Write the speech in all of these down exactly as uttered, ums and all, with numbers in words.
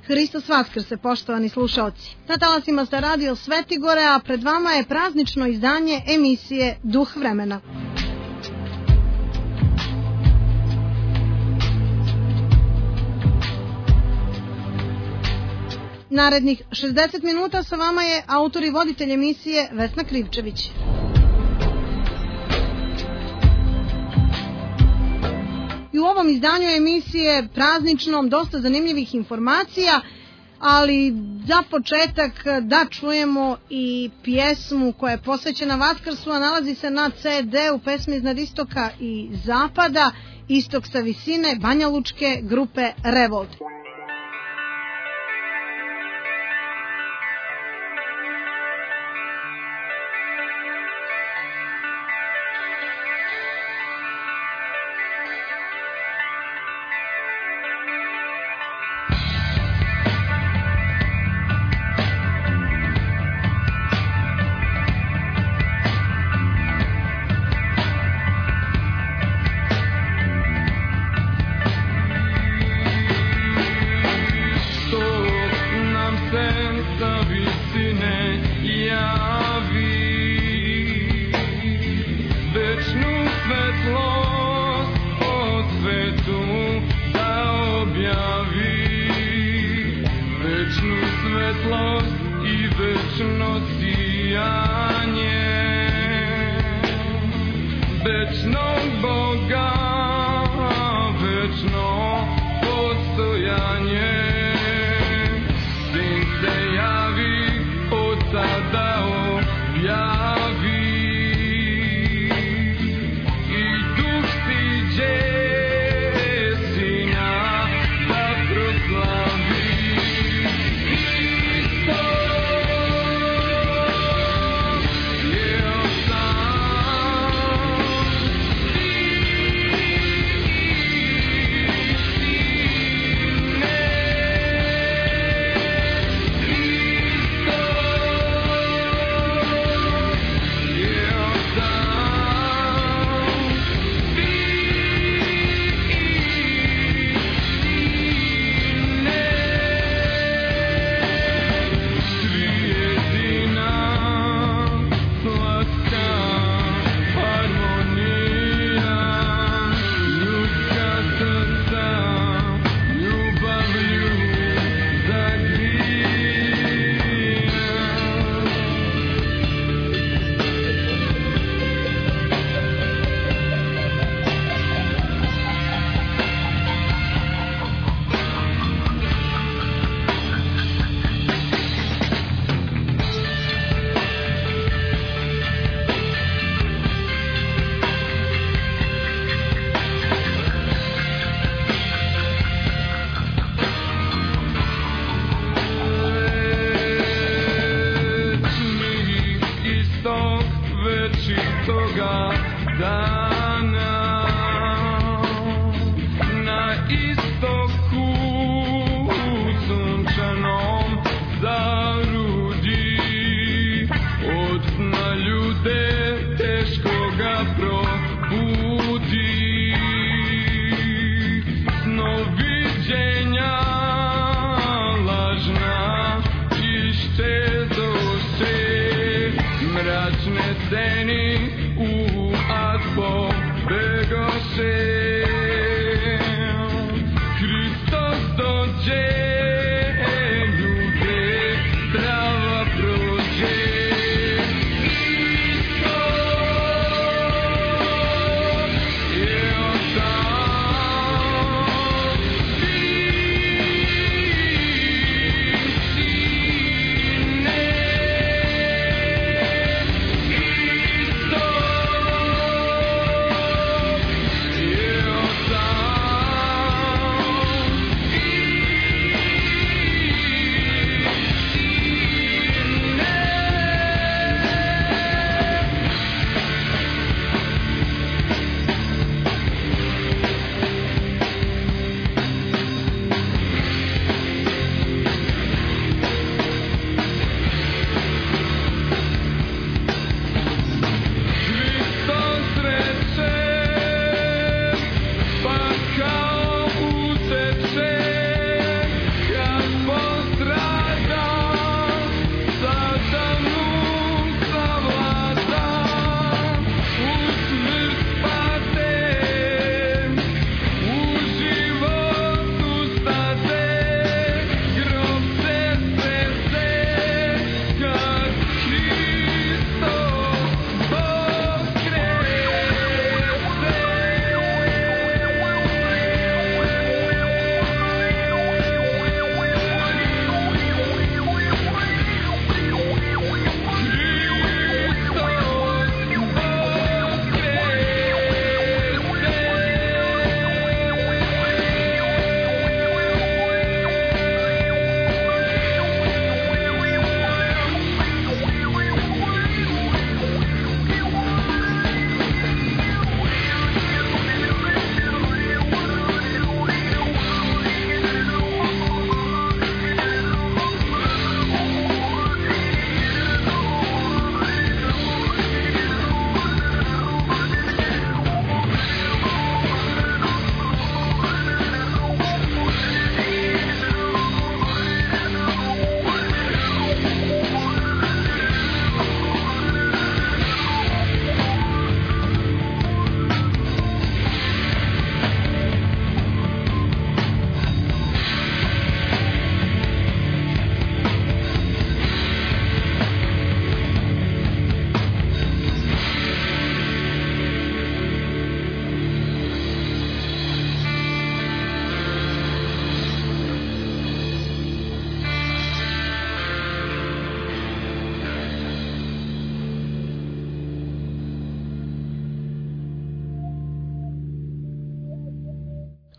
Hristos Vaskrse, poštovani slušaoci. Na talasima ste radio Svetigore, a pred vama je praznično izdanje emisije Duh vremena. Narednih šezdeset minuta sa vama je autor i voditelj emisije Vesna Krivčević. I u ovom izdanju emisije prazničnom dosta zanimljivih informacija, ali za početak da čujemo i pjesmu koja je posvećena Vaskrsu, a nalazi se na ce de-u pesme iznad istoka i zapada, istok sa visine, banjalučke grupe Revolt. Thank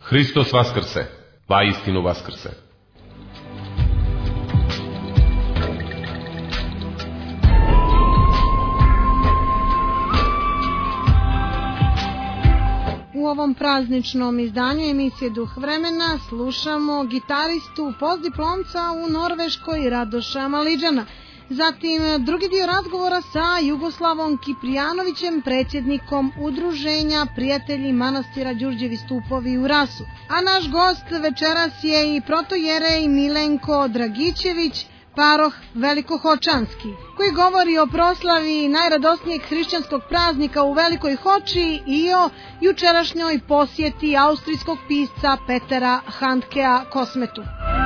Hristos vaskrse, vaistinu vaskrse. U ovom prazničnom izdanju emisije Duh vremena slušamo gitaristu postdiplomca u Norveškoj Radoša Maliđana. Zatim drugi dio razgovora sa Jugoslavom Kiprijanovićem, predsjednikom Udruženja Prijatelji manastira Đurđevi stupovi u Rasu. A naš gost večeras je i protojerej Milenko Dragićević, paroh Velikohočanski, koji govori o proslavi najradosnijeg hrišćanskog praznika u Velikoj Hoči i o jučerašnjoj posjeti austrijskog pisca Petera Handkea Kosmetu.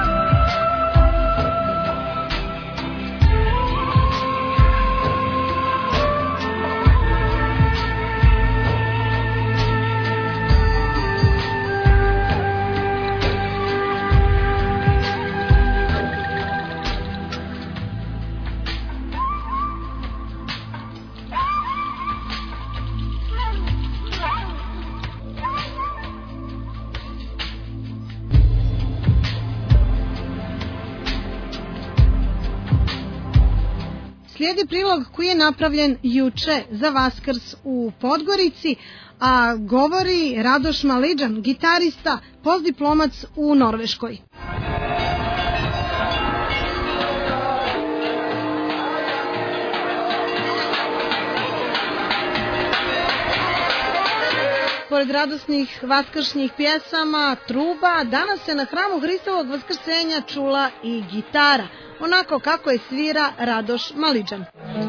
Slijedi prilog koji je napravljen juče za Vaskrs u Podgorici, a govori Radoš Maliđan, gitarista, postdiplomac u Norveškoj. Pored radosnih vaskršnjih pjesama, truba, danas se na hramu Hristovog vaskrsenja čula i gitara, onako kako je svira Radoš Maliđan.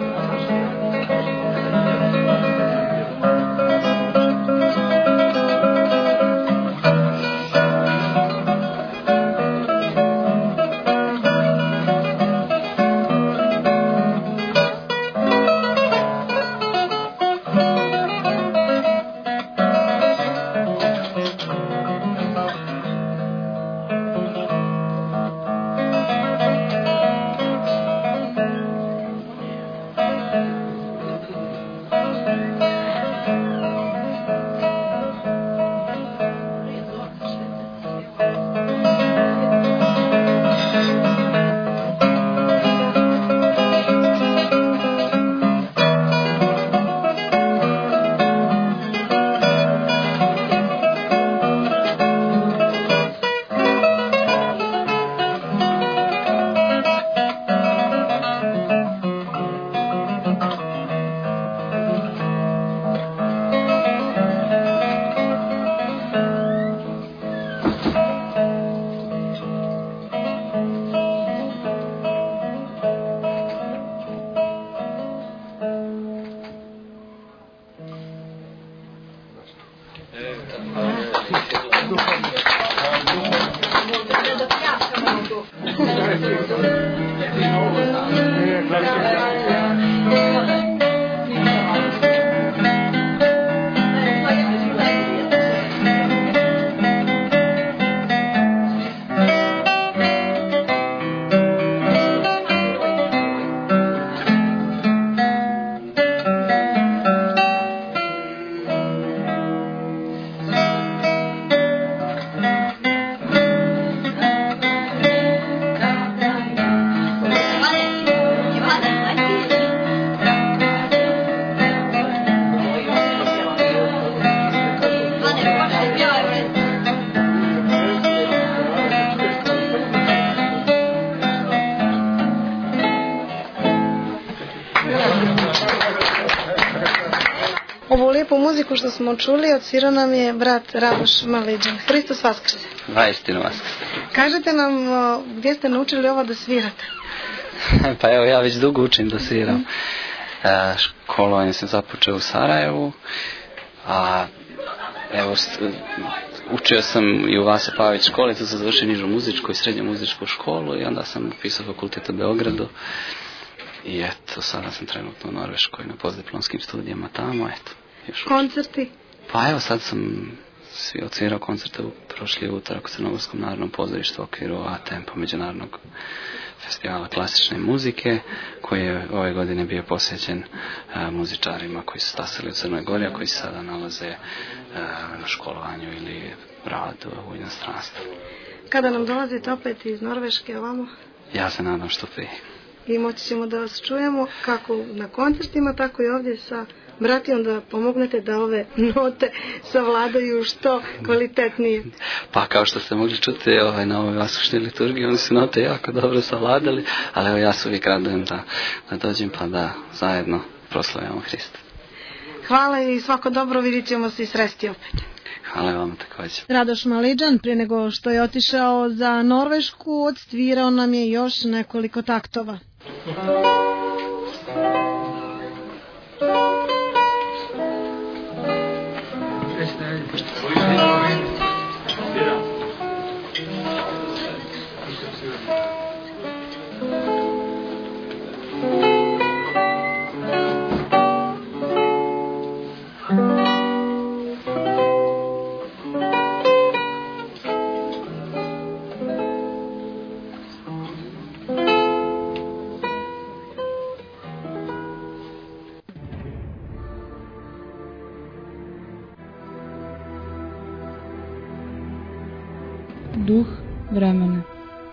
Ovu lijepu muziku što smo čuli odsvirao nam je brat Radoš Maliđan. Hristos vaskrse. Vaistinu vaskrse. Kažete nam o, gdje ste naučili ovo da svirate? Pa evo, ja već dugo učim da sviram. Mm. E, školovanje sam započeo u Sarajevu, a evo, učio sam i u Vase Pavić školi, tu sam završio nižu muzičku i srednju muzičku školu i onda sam upisao fakultet u Beogradu. I eto, sada sam trenutno u Norveškoj na postdiplomskim studijama tamo, eto. Još koncerti? Pa evo, sad sam svi odsvirao koncerte u prošli utorak u Crnogorskom narodnom pozorištu u okviru A Tempo međunarodnog festivala klasične muzike, koji je ove godine bio posvećen a, muzičarima koji su stasali u Crnoj Gori, a koji se sada nalaze a, na školovanju ili rad u inostranstvu. Kada nam dolazite opet iz Norveške ovamo? Ja se nadam što prije. I moći ćemo da vas čujemo kako na koncertima, tako i ovdje sa bratijom da pomognete da ove note savladaju što kvalitetnije. Pa kao što ste mogli čuti ovaj, na ovoj vaskršnjoj liturgiji, oni su note jako dobro savladali, ali evo ja se uvijek radujem da, da dođem pa da zajedno proslavljamo Hrista. Hvala i svako dobro, vidit ćemo se i sresti opet. Hvala vam također. Radoš Maliđan, prije nego što je otišao za Norvešku, odsvirao nam je još nekoliko taktova. Duh vremena.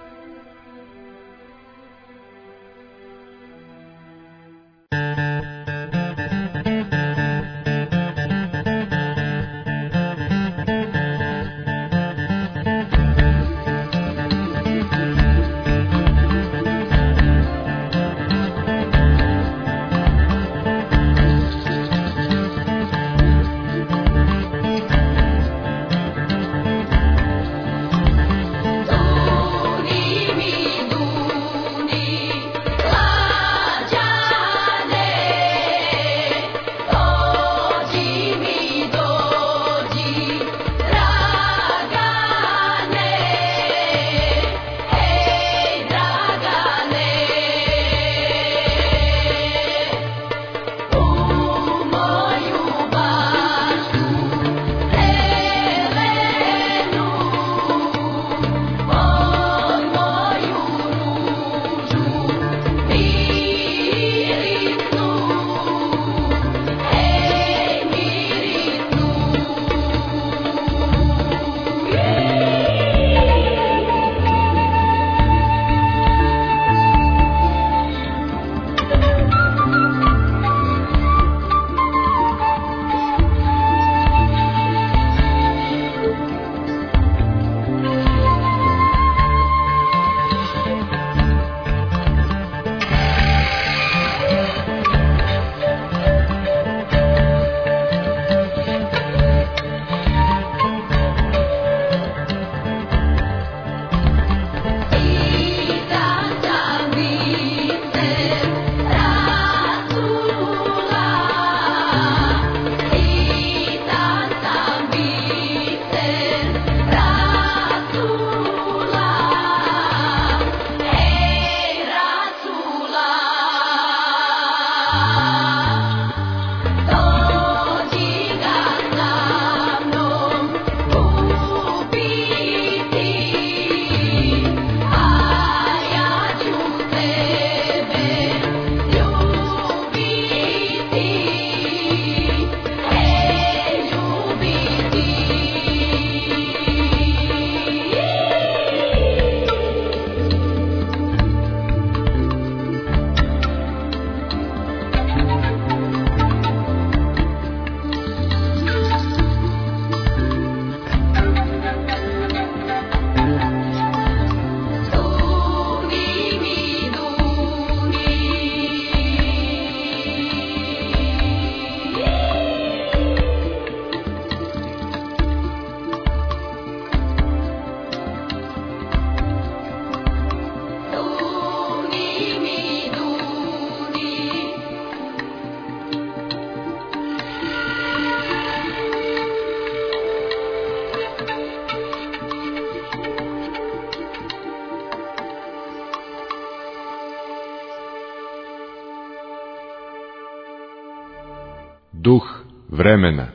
Duh vremena.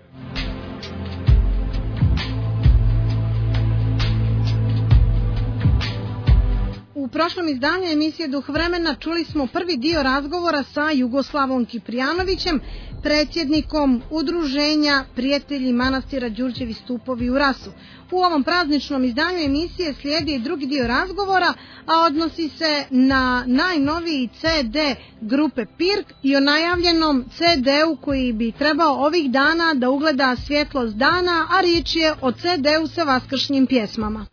U prošlom izdanju emisije Duh vremena čuli smo prvi dio razgovora sa Jugoslavom Kiprijanovićem, predsjednikom Udruženja Prijatelji manastira Đurđevi stupovi u Rasu. U ovom prazničnom izdanju emisije slijedi i drugi dio razgovora, a odnosi se na najnoviji ce de grupe Pirk i o najavljenom ce de-u koji bi trebao ovih dana da ugleda svjetlost dana, a riječ je o ce de-u sa vaskršnjim pjesmama.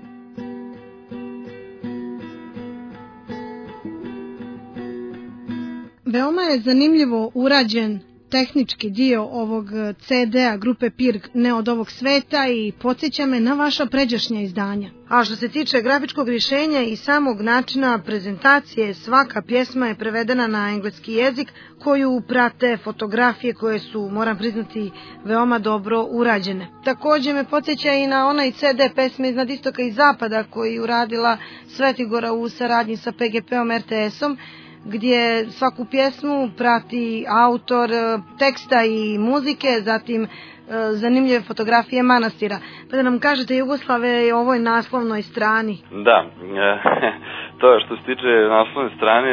Veoma je zanimljivo urađen tehnički dio ovog ce de-a grupe Pirk Ne od ovog sveta i podsjeća me na vaša pređašnja izdanja. A što se tiče grafičkog rješenja i samog načina prezentacije, svaka pjesma je prevedena na engleski jezik koju prate fotografije koje su, moram priznati, veoma dobro urađene. Također me podsjeća i na onaj ce de pesme iznad istoka i zapada koji uradila Svetigora u saradnji sa pe ge pe-om er te esom, gdje svaku pjesmu prati autor teksta i muzike, zatim zanimljive fotografije manastira. Pa da nam kažete, Jugoslave, je o ovoj naslovnoj strani. Da, to što se tiče naslovne strane,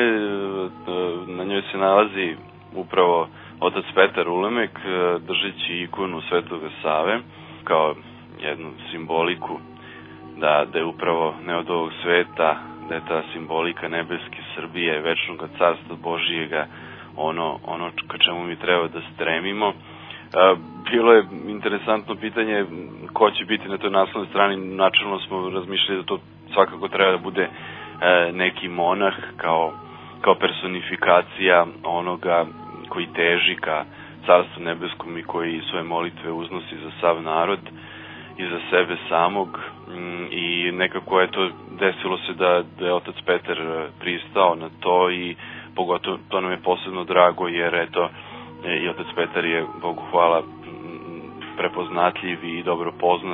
na njoj se nalazi upravo otac Petar Ulemek, držeći ikonu Svetoga Save, kao jednu simboliku da, da je upravo ne od ovog sveta, da je ta simbolika nebeske Srbije, večnog carstva Božijega, ono, ono ka čemu mi treba da stremimo. Bilo je interesantno pitanje ko će biti na toj naslovnoj strani. Načelno smo razmišljali da to svakako treba da bude neki monah kao, kao personifikacija onoga koji teži ka carstvu nebeskom i koji svoje molitve uznosi za sav narod i za sebe samog, i nekako je to desilo se da, da je otac Petar pristao na to i pogotovo to nam je posebno drago jer eto i otac Petar je, Bogu hvala, prepoznatljiv i dobro poznat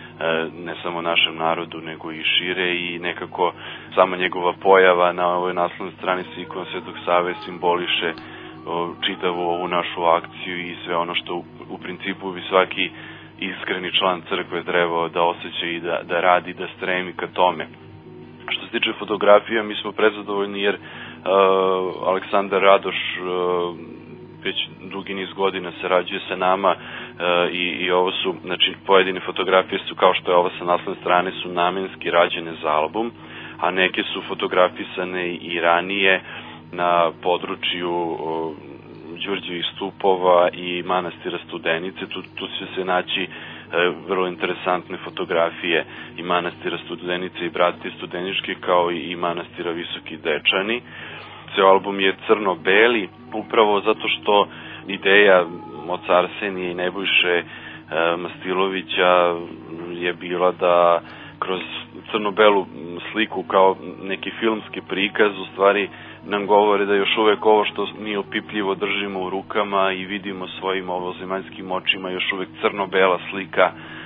ne samo našem narodu nego i šire, i nekako sama njegova pojava na ovoj naslovnoj strani sa ikonom Svetog Save simboliše čitavu ovu našu akciju i sve ono što u, u principu bi svaki iskreni član crkve trebao da osjeća i da, da radi, da stremi ka tome. Što se tiče fotografija, mi smo prezadovoljni jer uh, Aleksandar Radoš uh, već dugi niz godina sarađuje sa nama uh, i, i ovo su, znači pojedine fotografije su, kao što je ova sa naslovne strane, su namenski rađene za album, a neke su fotografisane i ranije na području uh, Đurđevih stupova i manastira Studenice. Tu, tu će se naći e, vrlo interesantne fotografije i manastira Studenice i Bratije Studeničke, kao i, i manastira Visoki Dečani. Ceo album je crno-beli, upravo zato što ideja oca Arsenija i Nebojše e, Mastilovića je bila da kroz crno-belu sliku kao neki filmski prikaz u stvari nam govore da još uvek ovo što mi opipljivo držimo u rukama i vidimo svojim ovozemaljskim očima još uvek crno-bela slika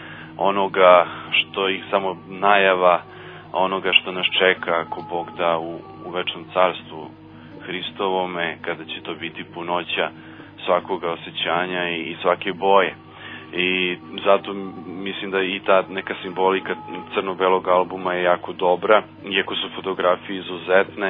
onoga što ih samo najava, onoga što nas čeka ako Bog da u, u večnom carstvu Hristovome, kada će to biti punoća svakoga osjećanja i, i svake boje. I zato mislim da i ta neka simbolika crno-belog albuma je jako dobra, iako su fotografije izuzetne.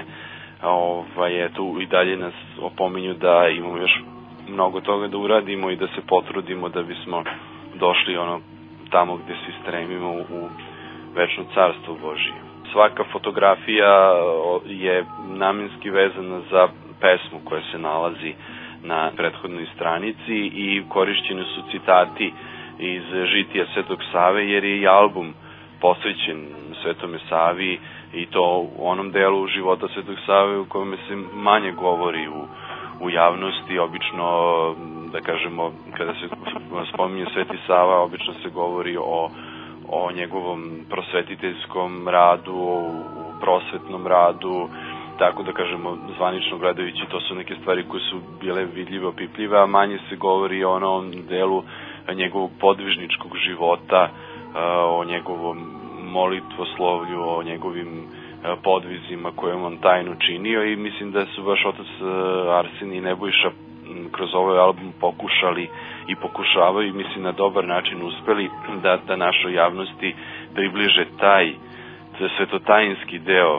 Ovaj, eto, i dalje nas opominju da imamo još mnogo toga da uradimo i da se potrudimo da bismo došli ono tamo gde svi stremimo u večno carstvo Božije. Svaka fotografija je namenski vezana za pesmu koja se nalazi na prethodnoj stranici i korišćeni su citati iz žitija Svetog Save, jer je i album posvećen Svetome Savi i to u onom delu života Svetog Save u kojem se manje govori u, u javnosti. Obično, da kažemo, kada se spominje Sveti Sava, obično se govori o, o njegovom prosvetiteljskom radu, o prosvetnom radu, tako da kažemo, zvanično gledajući, to su neke stvari koje su bile vidljive, opipljive, a manje se govori o onom delu njegovog podvižničkog života, o njegovom molitvoslovlju, o njegovim podvizima koje on tajno činio, i mislim da su baš otac Arsenij i Nebojša kroz ovaj album pokušali i pokušavaju, mislim na dobar način uspeli da, da našoj javnosti približe taj svetotajinski deo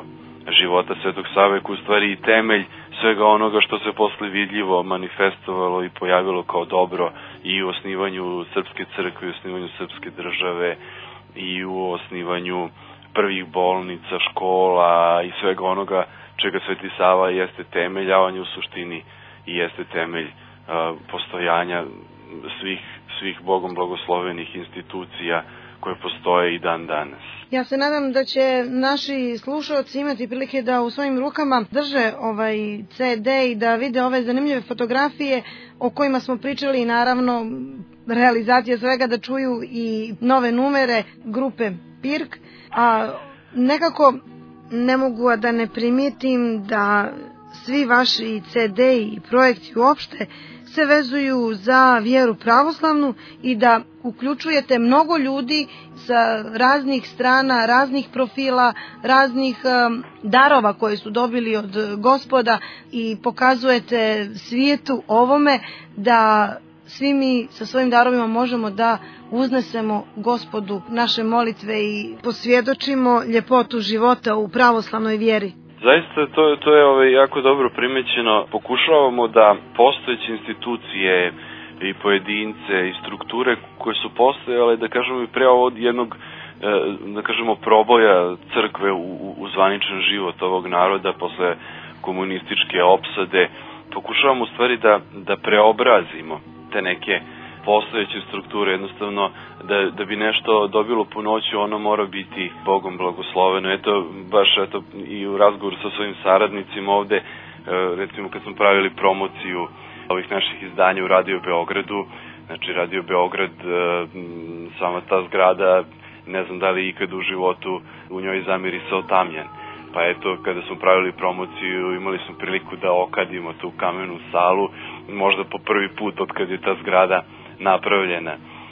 života Svetog Save, koji u stvari i temelj svega onoga što se posle vidljivo manifestovalo i pojavilo kao dobro i u osnivanju Srpske crkve, i u osnivanju Srpske države, i u osnivanju prvih bolnica, škola i svega onoga čega Sveti Sava jeste temelj, a on je u suštini i jeste temelj uh, postojanja svih, svih Bogom blagoslovenih institucija koje postoje i dan danas. Ja se nadam da će naši slušalci imati prilike da u svojim rukama drže ovaj ce de i da vide ove zanimljive fotografije o kojima smo pričali i naravno realizacija svega, da čuju i nove numere grupe Pirk, a nekako ne mogu a da ne primijetim da svi vaši ce de i projekti uopšte se vezuju za vjeru pravoslavnu i da uključujete mnogo ljudi sa raznih strana, raznih profila, raznih um, darova koje su dobili od Gospoda i pokazujete svijetu ovome da svi mi sa svojim darovima možemo da uznesemo Gospodu naše molitve i posvjedočimo ljepotu života u pravoslavnoj vjeri. Zaista to, to je ovaj, jako dobro primećeno. Pokušavamo da postojeće institucije i pojedince i strukture koje su postojale, da kažemo i pre ovog jednog, da kažemo, proboja crkve u, u zvaničan život ovog naroda posle komunističke opsade, pokušavamo u stvari da, da preobrazimo te neke postojeće strukture, jednostavno da, da bi nešto dobilo punoću, ono mora biti Bogom blagosloveno. Eto, baš eto, i u razgovoru sa svojim saradnicima ovde, recimo kad smo pravili promociju ovih naših izdanja u Radio Beogradu, znači Radio Beograd, sama ta zgrada, ne znam da li ikad u životu u njoj zamirisao tamjan. Pa eto, kada smo pravili promociju, imali smo priliku da okadimo tu kamenu salu, možda po prvi put od kad je ta zgrada napravljena.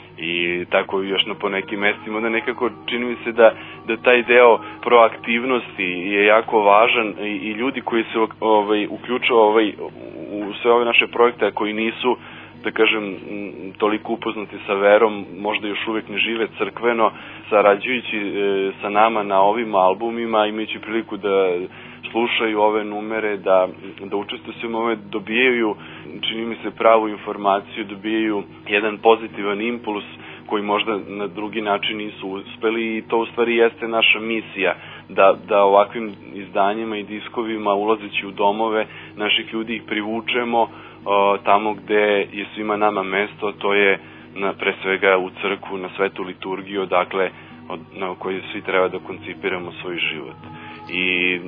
I tako još na po nekim mestima, onda nekako čini mi se da, da taj deo proaktivnosti je jako važan i, i ljudi koji se ovaj, uključuju ovaj, u sve ove naše projekte, koji nisu, da kažem, toliko upoznati sa verom, možda još uvek ne žive crkveno, sarađujući e, sa nama na ovim albumima, imajući priliku da slušaju ove numere, da, da učestvuju svima ove, dobijaju, čini mi se, pravu informaciju, dobijaju jedan pozitivan impuls koji možda na drugi način nisu uspeli, i to u stvari jeste naša misija, da, da ovakvim izdanjima i diskovima, ulazeći u domove naših ljudi, ih privučemo uh, tamo gde je svima nama mesto, to je na, pre svega u crkvu, na svetu liturgiju, odakle od, na kojoj svi treba da koncipiramo svoj život. I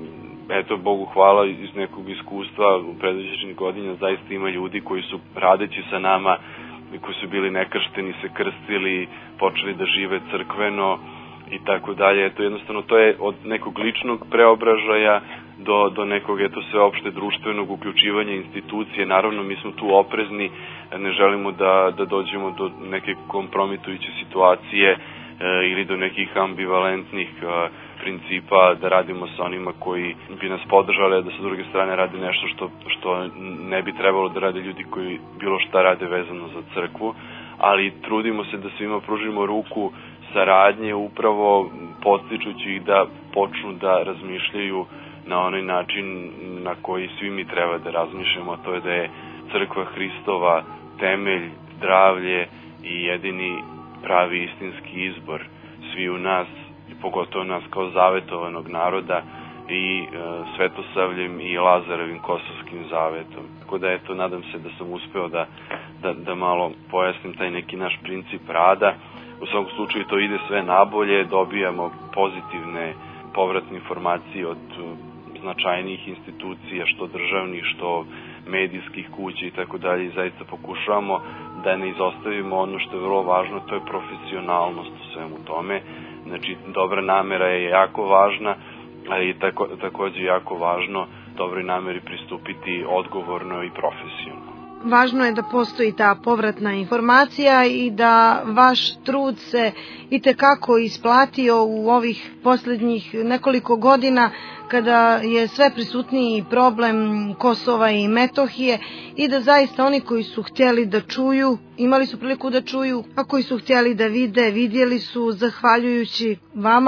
eto, Bogu hvala, iz nekog iskustva u predviđenih godina zaista ima ljudi koji su, radeći sa nama, koji su bili nekršteni, se krstili, počeli da žive crkveno i tako dalje. Eto, jednostavno, to je od nekog ličnog preobražaja do, do nekog, eto, sveopšte društvenog uključivanja institucije. Naravno, mi smo tu oprezni, ne želimo da, da dođemo do neke kompromitujuće situacije e, ili do nekih ambivalentnih e, principa, da radimo sa onima koji bi nas podržali, a da sa druge strane rade nešto što, što ne bi trebalo da rade ljudi koji bilo šta rade vezano za crkvu, ali trudimo se da svima pružimo ruku saradnje, upravo podstičući ih da počnu da razmišljaju na onaj način na koji svi mi treba da razmišljamo, a to je da je crkva Hristova temelj, zdravlje i jedini pravi istinski izbor svi u nas, i pogotovo nas kao zavetovanog naroda, i e, Svetosavljem i Lazarevim kosovskim zavetom. Tako da, eto, nadam se da sam uspeo da, da, da malo pojasnim taj neki naš princip rada. U svakom slučaju to ide sve nabolje, dobijamo pozitivne povratne informacije od značajnijih institucija, što državnih, što medijskih kuća i tako dalje, i zaista pokušavamo da ne izostavimo ono što je vrlo važno, to je profesionalnost u svemu tome. Znači, dobra namera je jako važna, ali je tako, takođe jako važno dobroj nameri pristupiti odgovorno i profesionalno. Važno je da postoji ta povratna informacija i da vaš trud se itekako isplatio u ovih posljednjih nekoliko godina, kada je sve prisutniji problem Kosova i Metohije, i da zaista oni koji su htjeli da čuju, imali su priliku da čuju, a koji su htjeli da vide, vidjeli su, zahvaljujući vama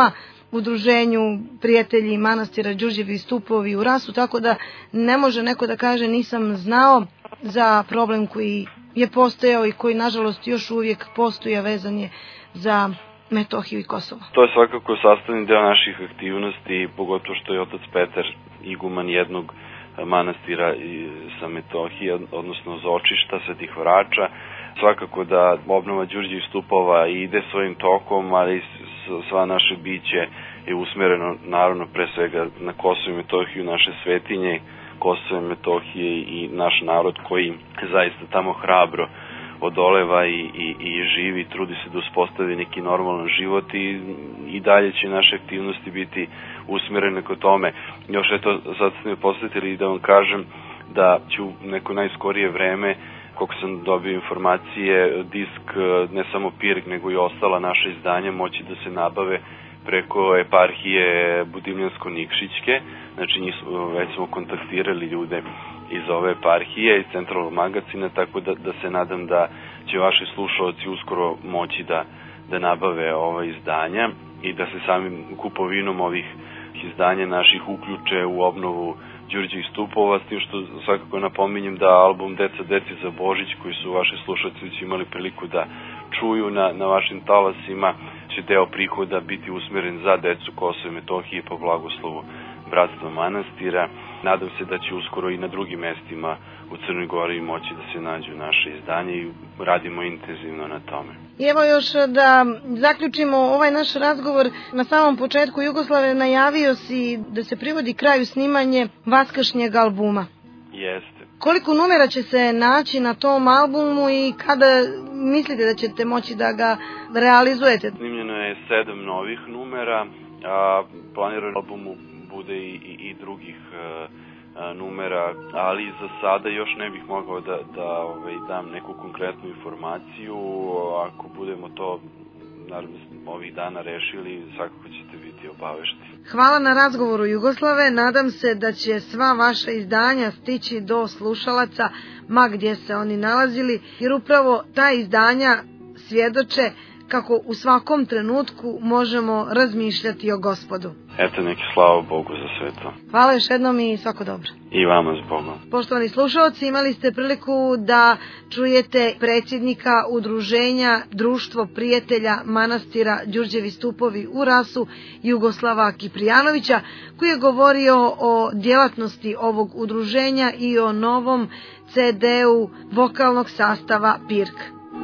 udruženju prijatelji manastira Đurđevi stupovi u Rasu, tako da ne može neko da kaže nisam znao za problem koji je postojao i koji nažalost još uvijek postoji, a vezan je za Metohiju i Kosovo. To je svakako sastavni deo naših aktivnosti, pogotovo što je otac Petar iguman jednog manastira sa Metohije, odnosno Zočišta, Svetih Vrača. Svakako da obnova Đurđevih stupova ide svojim tokom, ali sva naše biće je usmereno naravno pre svega na Kosovo i Metohiju, naše svetinje, Kosovo i Metohije i naš narod koji zaista tamo hrabro odoleva i, i, i živi, trudi se da uspostavi neki normalan život i, i dalje će naše aktivnosti biti usmerene kod tome. Još eto, sad ste me posjetili da vam kažem da ću neko najskorije vreme, koliko sam dobio informacije, disk ne samo Pirg nego i ostala naša izdanja moći da se nabave preko eparhije Budimljansko-Nikšićke. Znači njih, već smo kontaktirali ljude iz ove eparhije, iz centralnog magazina, tako da, da se nadam da će vaši slušalci uskoro moći da, da nabave ova izdanja i da se samim kupovinom ovih izdanja naših uključe u obnovu Đurđevih stupova, s tim što svakako napominjem da album Deca deci za Božić, koji su vaši slušalci već imali priliku da čuju na, na vašim talasima, će deo prihoda biti usmeren za decu Kosova i Metohije po blagoslovu Bratstva manastira. Nadam se da će uskoro i na drugim mestima u Crnoj Gori moći da se nađu naše izdanje i radimo intenzivno na tome. I evo još da zaključimo ovaj naš razgovor. Na samom početku Jugoslave najavio si da se privodi kraju snimanje vaskršnjeg albuma. Jeste. Koliko numera će se naći na tom albumu i kada mislite da ćete moći da ga realizujete? Snimljeno je sedam novih numera, a planirano albumu bude i, i, i drugih uh, numera, ali za sada još ne bih mogao da, da ovaj, dam neku konkretnu informaciju. Ako budemo to naravno ovih dana rešili, svakako ćete biti obavešteni. Hvala na razgovoru, Jugoslave. Nadam se da će sva vaša izdanja stići do slušalaca, ma gdje se oni nalazili, jer upravo ta izdanja svjedoče kako u svakom trenutku možemo razmišljati o Gospodu. Eto, neki slava Bogu za sve to. Hvala još jednom i svako dobro. I vama s Bogom. Poštovani slušalci, imali ste priliku da čujete predsjednika udruženja Društvo prijatelja manastira Đurđevi stupovi u Rasu, Jugoslava Kiprijanovića, koji je govorio o djelatnosti ovog udruženja i o novom ce de-u vokalnog sastava Pirg.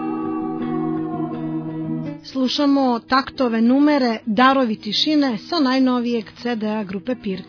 Slušamo taktove numere Darovi tišine sa najnovijeg ce de-a grupe Pirg.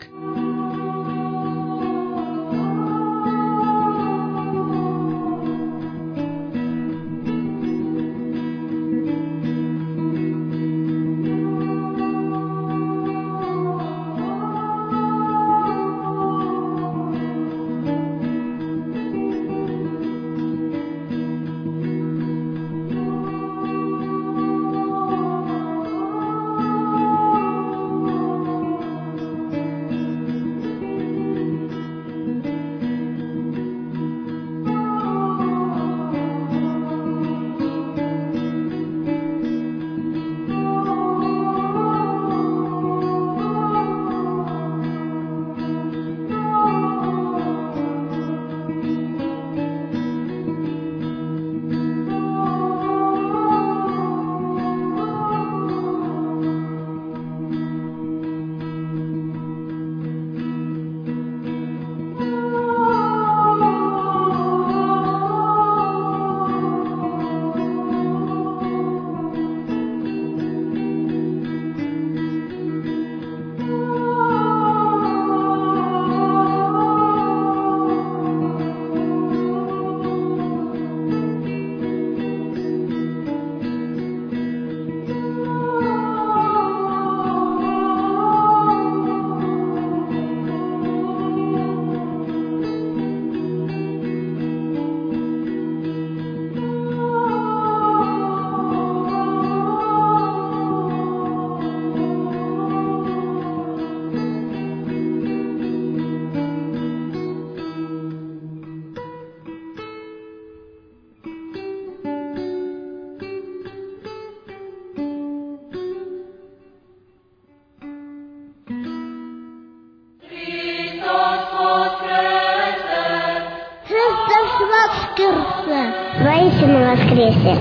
Istina vaskrese.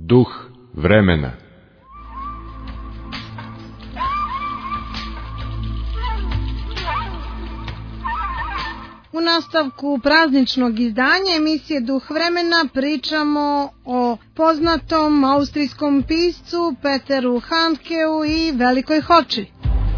Duh vremena. U nastavku prazničnog izdanja emisije Duh vremena pričamo o poznatom austrijskom piscu Peteru Handkeu i Velikoj hoči.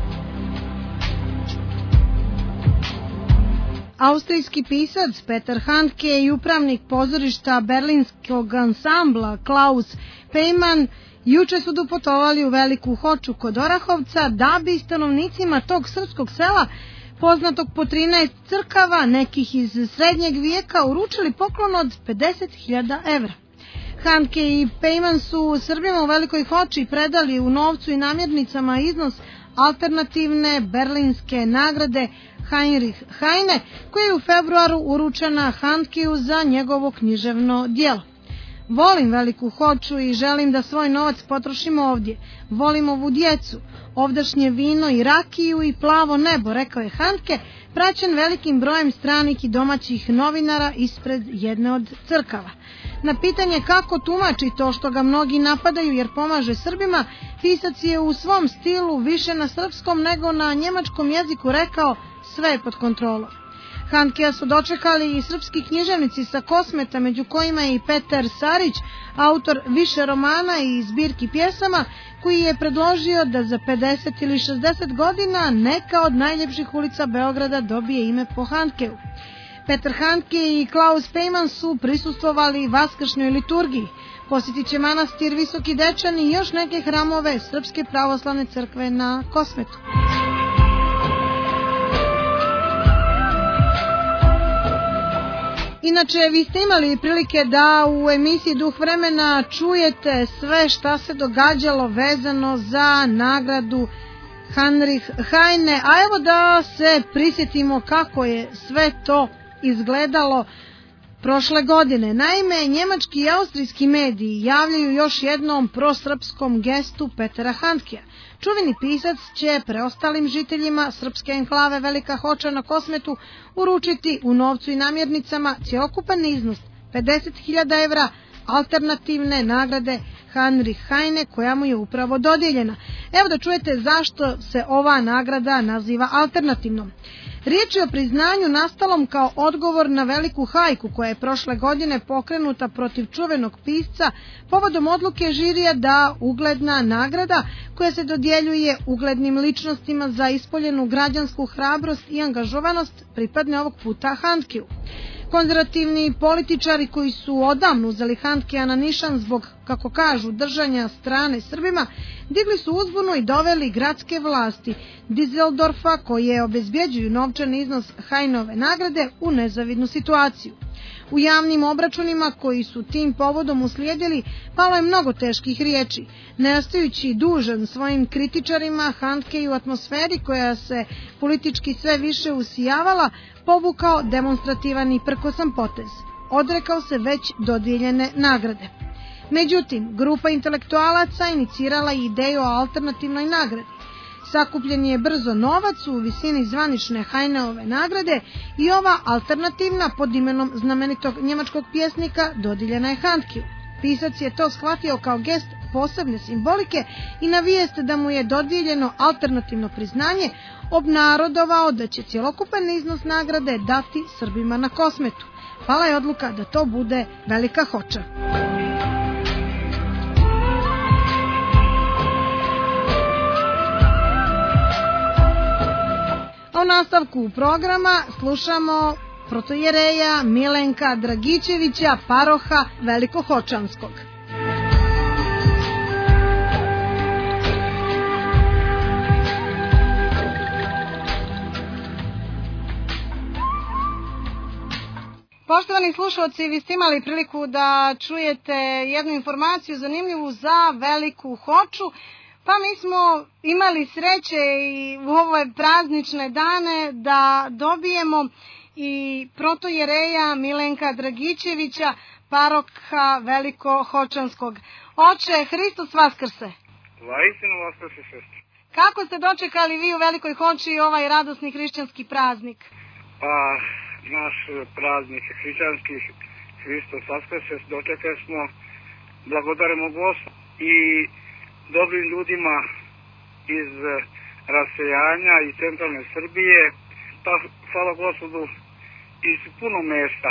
Austrijski pisac Peter Handke i upravnik pozorišta berlinskog ansambla Klaus Pejman juče su doputovali u Veliku hoču kod Orahovca da bi stanovnicima tog srpskog sela, poznatog po trinaest crkava, nekih iz srednjeg vijeka, uručili poklon od pedeset hiljada evra. Handke i Pejman su Srbima u Velikoj hoči predali u novcu i namirnicama iznos alternativne berlinske nagrade Heinrich Heine, koja je u februaru uručena Handkeu za njegovo književno djelo. Volim Veliku hoču i želim da svoj novac potrošimo ovdje. Volim ovu djecu, ovdašnje vino i rakiju i plavo nebo, rekao je Handke, praćen velikim brojem stranih i domaćih novinara ispred jedne od crkava. Na pitanje kako tumači to što ga mnogi napadaju jer pomaže Srbima, pisac je u svom stilu više na srpskom nego na njemačkom jeziku rekao: sve je pod kontrolom. Handkea su dočekali i srpski književnici sa Kosmeta, među kojima je i Petar Sarić, autor više romana i zbirki pjesama, koji je predložio da za pedeset ili šezdeset godina neka od najljepših ulica Beograda dobije ime po Handkeu. Peter Handke i Klaus Pejman su prisustvovali vaskršnjoj liturgiji. Posjetit će manastir Visoki Dečani i još neke hramove Srpske pravoslavne crkve na Kosmetu. Inače, vi ste imali prilike da u emisiji Duh vremena čujete sve šta se događalo vezano za nagradu Heinrich Heine, a evo da se prisjetimo kako je sve to izgledalo prošle godine. Naime, njemački i austrijski mediji javljaju još jednom prosrpskom gestu Petera Handkea. Čuveni pisac će preostalim žiteljima srpske enklave Velika hoča na Kosmetu uručiti u novcu i namirnicama cjelokupan iznos pedeset hiljada evra alternativne nagrade Heinrich Heine, koja mu je upravo dodijeljena. Evo da čujete zašto se ova nagrada naziva alternativnom. Riječ je o priznanju nastalom kao odgovor na veliku hajku koja je prošle godine pokrenuta protiv čuvenog pisca povodom odluke žirija da ugledna nagrada koja se dodjeljuje uglednim ličnostima za ispoljenu građansku hrabrost i angažovanost pripadne ovog puta Handkeu. Konzervativni političari koji su odavno uzeli Handkea na nišan zbog, kako kažu, držanja strane Srbima, digli su uzbunu i doveli gradske vlasti Düsseldorfa, koje obezbjeđuju novčani iznos Heinove nagrade, u nezavidnu situaciju. U javnim obračunima koji su tim povodom uslijedili palo je mnogo teških riječi. Ne ostajući dužan svojim kritičarima, Handke i u atmosferi koja se politički sve više usijavala, povukao demonstrativan i prkosan potez. Odrekao se već dodijeljene nagrade. Međutim, grupa intelektualaca inicirala ideju o alternativnoj nagradi. Sakupljen je brzo novac u visini zvanične Heineove nagrade i ova alternativna pod imenom znamenitog njemačkog pjesnika dodijeljena je Handkeu. Pisac je to shvatio kao gest posebne simbolike i na vijest da mu je dodijeljeno alternativno priznanje obnarodovao da će cjelokupan iznos nagrade dati Srbima na Kosmetu. Pala je odluka da to bude Velika hoča. U nastavku programa slušamo protojereja Milenka Dragičevića, paroha Velikohočanskog. Poštovani slušalci, vi ste imali priliku da čujete jednu informaciju zanimljivu za Veliku hoču. Pa mi smo imali sreće i u ove praznične dane da dobijemo i protojereja Milenka Dragičevića, paroha Velikohočanskog. Oče, Hristos vaskrse! Vaistinu vaskrse, sestre. Kako ste dočekali vi u Velikoj hoči ovaj radosni hrišćanski praznik? Pa, naš praznik hrišćanski, Hristos vaskrse, dočekali smo blagodarimo Gospodu i dobrim ljudima iz rasejanja i centralne Srbije, pa hvala Gospodu iz puno mesta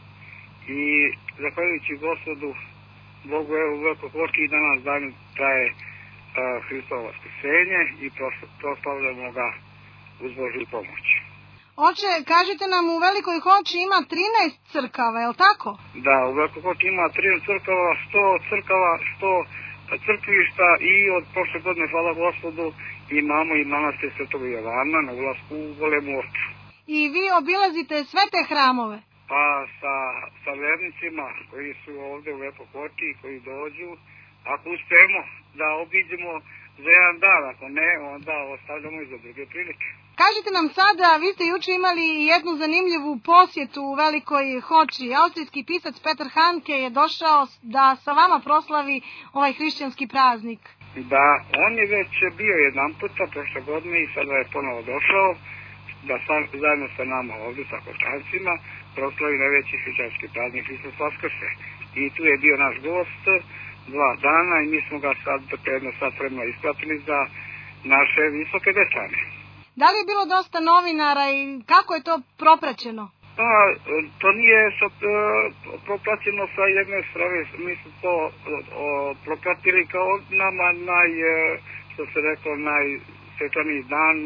i zahvaljujući Gospodu Bogu evo u Velikoj Hoči i danas dan traje uh, Hristovo vaskrsenje i proslavljamo ga uz Božju pomoć. Oče, kažete nam u Velikoj Hoči ima trinaest crkava, je li tako? Da, u Velikoj Hoči ima trinaest crkava, sto crkava, sto crkvišta i od prošle godine, hvala Gospodu, imamo i manastir Svetog Jovana na ulasku u Golemu Orču. I vi obilazite sve te hramove? Pa sa, sa vernicima koji su ovde u Velikoj Hoči i koji dođu, ako uspemo da obiđemo za jedan dan, ako ne, onda ostavljamo i za druge prilike. Kažite nam sada, vi ste juče imali jednu zanimljivu posjetu u Velikoj Hoči. Austrijski pisac Petar Handke je došao da sa vama proslavi ovaj hrišćanski praznik. Da, on je već bio jedan puta prošle godine i sada je ponovo došao da sam, zajedno sa nama ovdje, sa Hočancima, proslavi najveći hrišćanski praznik Hristos Vaskrse. I tu je bio naš gost dva dana i mi smo ga sad predno sad vremena isplatili za naše visoke decane. Da li je bilo dosta novinara i kako je to propraćeno? Pa, to nije so, propraćeno sa jedne strane, mi smo to o, o, propratili kao nama naj, što se rekao, najsvetljaniji dan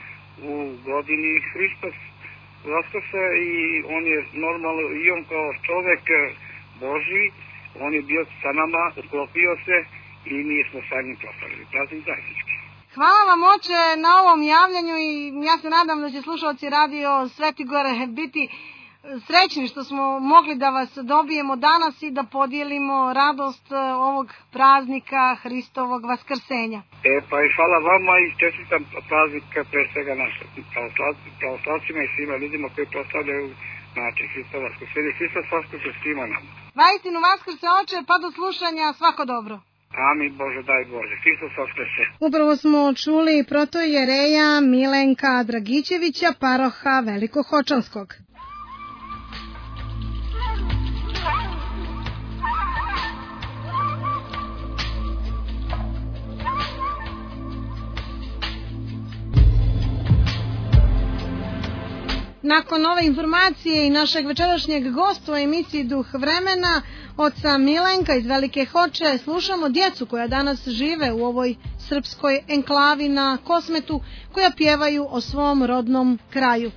u godini Hristos Vaskrse i on je normalno, i on kao čovek Božji, on je bio sa nama, uklopio se i mi smo sa njim proslavili praznik zajednički. Hvala vam, oče, na ovom javljanju i ja se nadam da će slušalci radio Sveti Gore biti srećni što smo mogli da vas dobijemo danas i da podijelimo radost ovog praznika Hristovog Vaskrsenja. E, pa i hvala vama i čestitam praznik pre svega našim pravoslavcima i svima ljudima koji proslavljaju znači Hristovo Vaskrsenje. Hristos Vaskrse svima nam. Vaistinu Vaskrse, oče, pa do slušanja, svako dobro. Amin, Bože, daj Bože. Hristos Vaskrse. Upravo smo čuli protoijereja Milenka Dragićevića, paroha Velikohočanskog. Nakon ove informacije i našeg večerašnjeg gosta u emisiji Duh vremena, oca Milenka iz Velike Hoče, slušamo djecu koja danas žive u ovoj srpskoj enklavi na Kosmetu, koja pjevaju o svom rodnom kraju.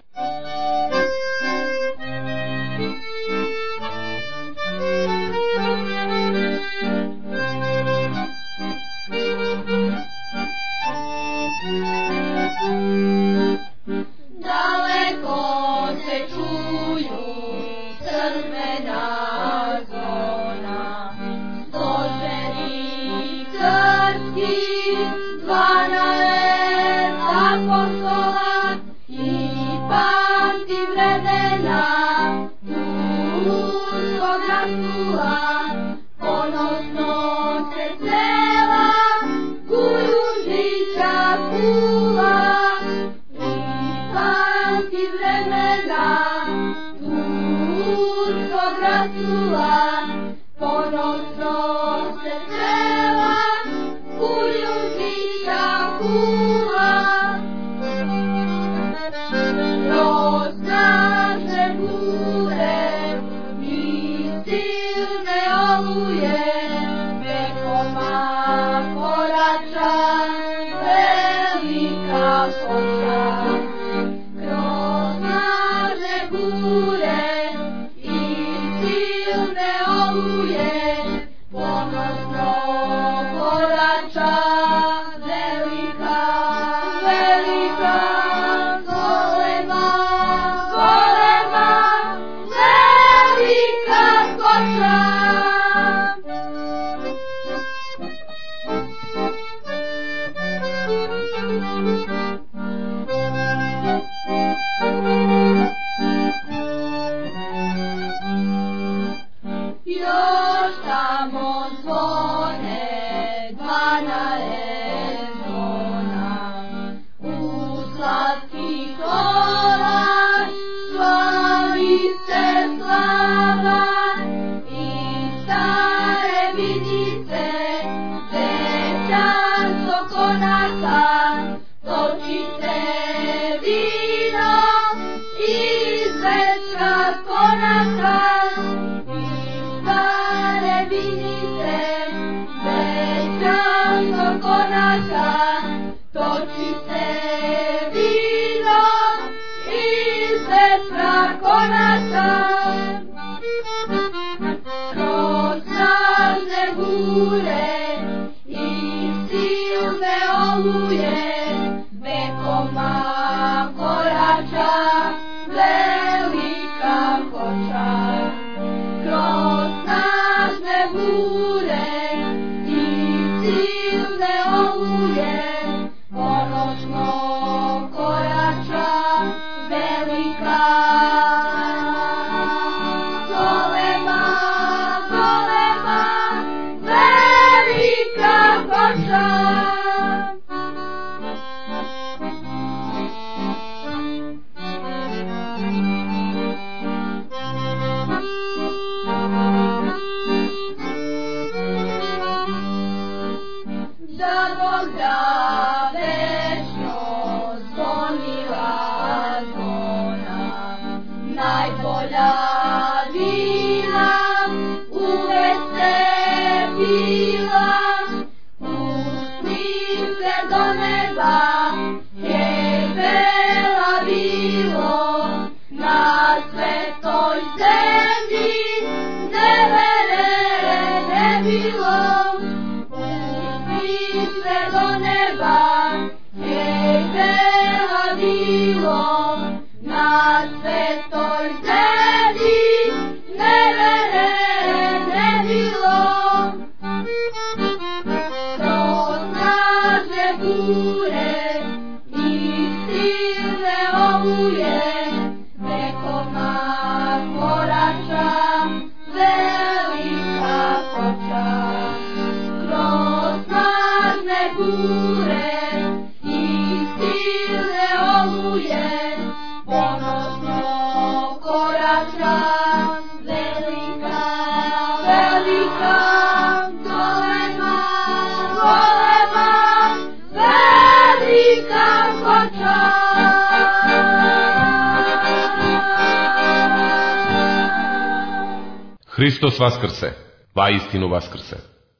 Hristos vaskrse, vaistinu vaskrse.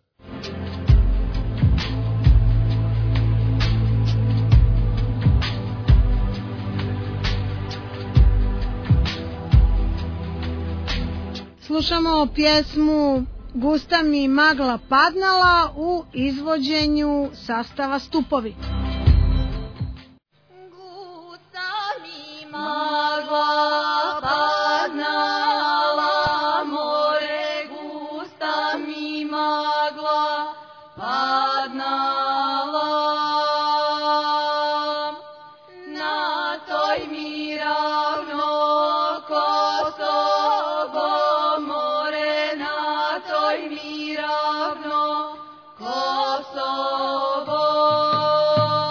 Slušamo pjesmu Gusta mi magla padnala u izvođenju sastava Stupovi. Gusta mi magla padnala, more, gusta mi magla padnala, na toj mi ravno Kosovo, more, na toj mi ravno Kosovo.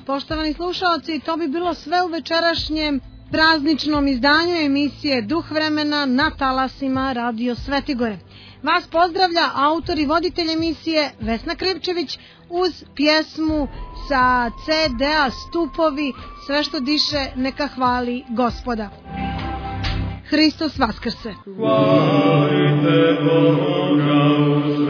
Poštovani slušalci, to bi bilo sve u večerašnjem prazničnom izdanju emisije Duh vremena na talasima Radio Svetigore. Vas pozdravlja autor i voditelj emisije Vesna Krivčević uz pjesmu sa ce de-a Stupovi, sve što diše neka hvali Gospoda. Hristos Vaskrse! Hvalite Boga u